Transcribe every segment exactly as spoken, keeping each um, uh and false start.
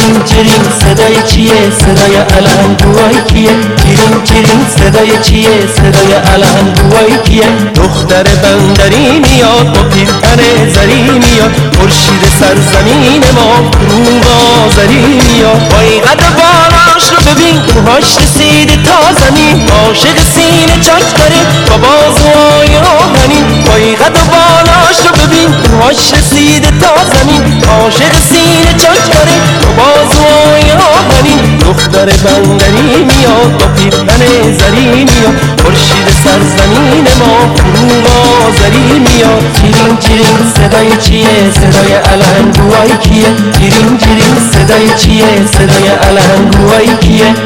جرین جرین صدای چیه؟ صدای علنگوهای کیه؟ جرین جرین صدای چیه؟ صدای علنگوهای کیه؟ دختر بندری میاد با پیرهن زری میاد، خورشید سرزمین ما غروب آذری میاد. وای قد بالاش رو ببین، موهاش رسیده تا زمین، عاشق سینه چاک داره با بازوهای آهنین. وای قد بالاش رو ببین، موهاش رسیده تا زمین، عاشق سینه چاک داره با بازوهای آهنین. دختر بندری میاد با پیرهن زری میاد، خورشید سرزمین ما غروب آذری میاد. جرین جرین صدای چیه؟ صدای علنگوهای کیه؟ جرین جرین صدای چیه؟ صدای علنگوهای کیه؟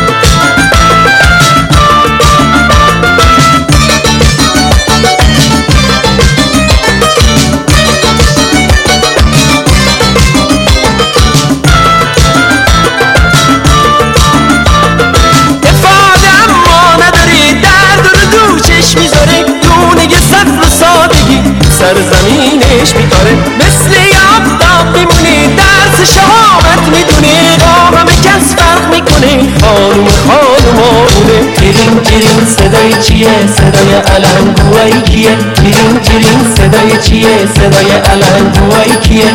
سرزمینش میتاره مثل آفتاب میمونه، درس شامت میدونه، با همه کس فرق میکنه، خانوم خانومانه. جرین جرین صدای چیه؟ صدای علنگوهای کیه؟ جرین جرین صدای چیه؟ صدای علنگوهای کیه؟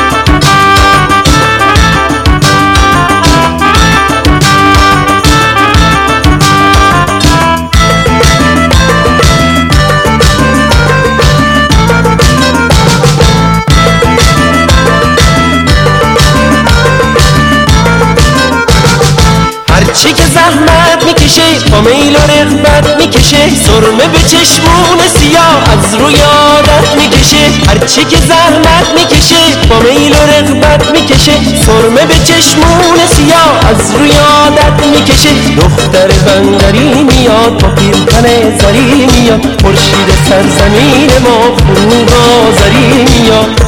هرچی که زحمت میکشه با میل و رغبت میکشه، سرمه به چشمون سیاه از روی عادت میکشه. هرچی که زحمت میکشه با میل و رغبت میکشه، سرمه به چشمون سیاه از روی عادت میکشه. دختر بندری میاد با پیرهن زری میاد، خورشید سرزمین ما غروب آذری میاد.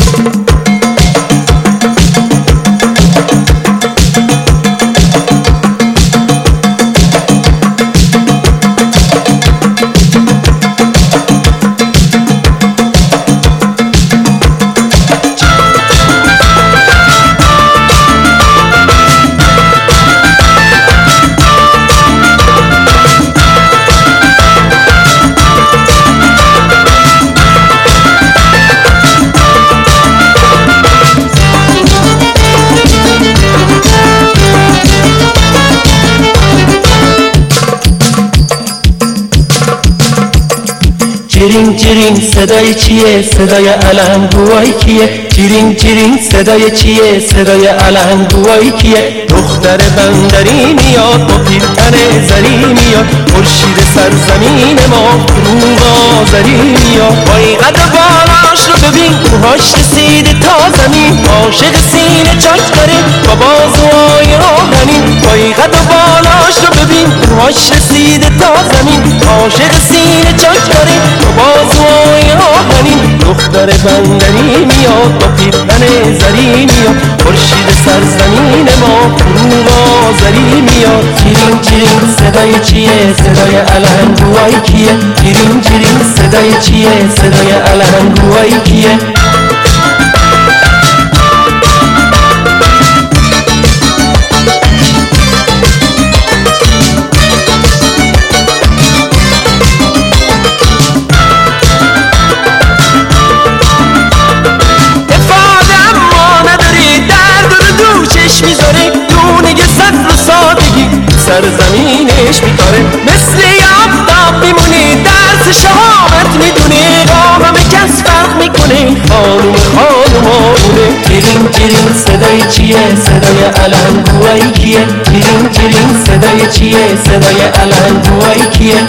جرین جرین صدای چیه؟ صدای علنگوهای کیه؟ جرین جرین صدای چیه؟ صدای علنگوهای کیه؟ دختر بندری میاد با پیرهن زری میاد، خورشید سرزمین ما غروب آذری میاد. وای قد بالاش رو ببین، موهاش رسیده تا زمین، عاشق سینه چاک داره با بازوهای آهنین. وای قد بالاش رو ببین، موهاش رسیده تا زمین، عاشق سینه چاک داره با بازوهای آهنین. دختر بندری میاد با پیرهن زری میاد، خورشید سرزمین ما غروب آذری میاد. جرین جرین صدای چیه؟ صدای علنگوهای کیه؟ جرین جرین صدای چیه؟ صدای علنگوهای کیه؟ سرزمینش میتاره مثل آفتاب میمونه، درس شامت میدونه، با همه کس فرق میکنه، خانوم خانومانه. جرین جرین صدای چیه؟ صدای علنگوهای کیه؟ جرین جرین صدای چیه؟ صدای علنگوهای کیه؟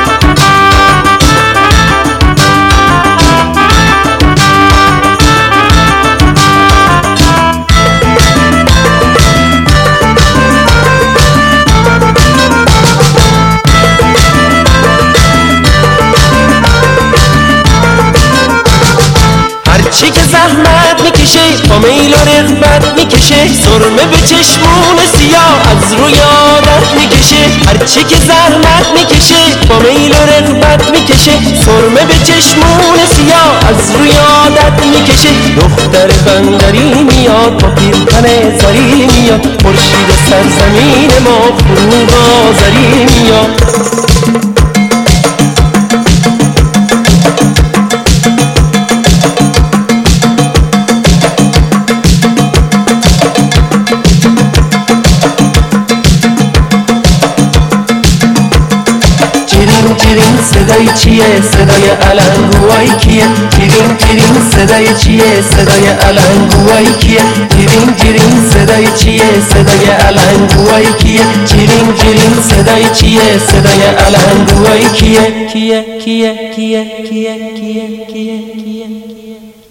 هرچی که زحمت میکشه با میل و رغبت میکشه، سرمه به چشمون سیاه از روی عادت میکشه. هرچی که زحمت میکشه با میل و رغبت میکشه، سرمه به چشمون سیاه از روی عادت میکشه. دختر بندری میاد با پیرهن زری سرزمین ما فرود آذری میاد. تیرین صدای چیه؟ صدای علنگوهای کیه؟ تیرین تیرین صدای چیه؟ صدای علنگوهای کیه؟ تیرین تیرین صدای چیه؟ صدای علنگوهای کیه؟ تیرین تیرین صدای چیه؟ صدای علنگوهای کیه؟ کیه کیه کیه کیه کیه کیه کیه کیه